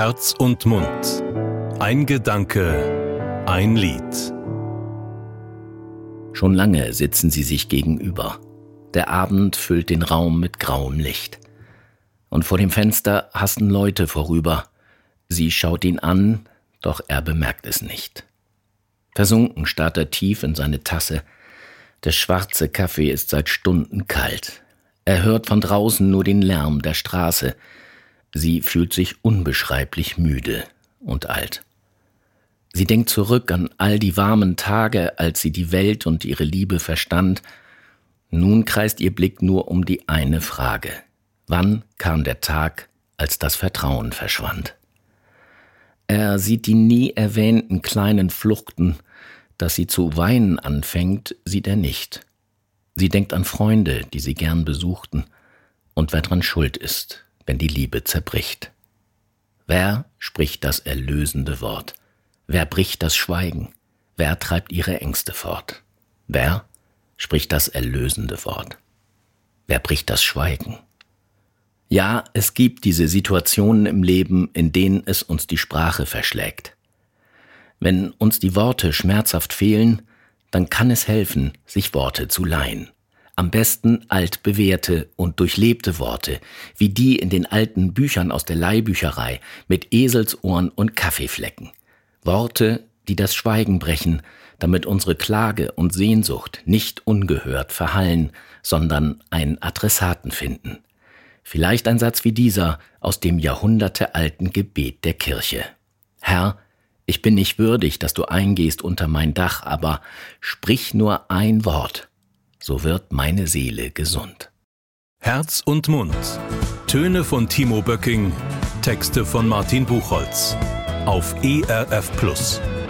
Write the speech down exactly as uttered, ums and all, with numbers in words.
Herz und Mund. Ein Gedanke, ein Lied. Schon lange sitzen sie sich gegenüber. Der Abend füllt den Raum mit grauem Licht. Und vor dem Fenster hasten Leute vorüber. Sie schaut ihn an, doch er bemerkt es nicht. Versunken starrt er tief in seine Tasse. Der schwarze Kaffee ist seit Stunden kalt. Er hört von draußen nur den Lärm der Straße. Sie fühlt sich unbeschreiblich müde und alt. Sie denkt zurück an all die warmen Tage, als sie die Welt und ihre Liebe verstand. Nun kreist ihr Blick nur um die eine Frage. Wann kam der Tag, als das Vertrauen verschwand? Er sieht die nie erwähnten kleinen Fluchten. Dass sie zu weinen anfängt, sieht er nicht. Sie denkt an Freunde, die sie gern besuchten, und wer dran schuld ist, wenn die Liebe zerbricht. Wer spricht das erlösende Wort? Wer bricht das Schweigen? Wer treibt ihre Ängste fort? Wer spricht das erlösende Wort? Wer bricht das Schweigen? Ja, es gibt diese Situationen im Leben, in denen es uns die Sprache verschlägt. Wenn uns die Worte schmerzhaft fehlen, dann kann es helfen, sich Worte zu leihen. Am besten altbewährte und durchlebte Worte, wie die in den alten Büchern aus der Leihbücherei mit Eselsohren und Kaffeeflecken. Worte, die das Schweigen brechen, damit unsere Klage und Sehnsucht nicht ungehört verhallen, sondern einen Adressaten finden. Vielleicht ein Satz wie dieser aus dem jahrhundertealten Gebet der Kirche. Herr, ich bin nicht würdig, dass du eingehst unter mein Dach, aber sprich nur ein Wort, so wird meine Seele gesund. Herz und Mund. Töne von Timo Böcking, Texte von Martin Buchholz. Auf E R F Plus.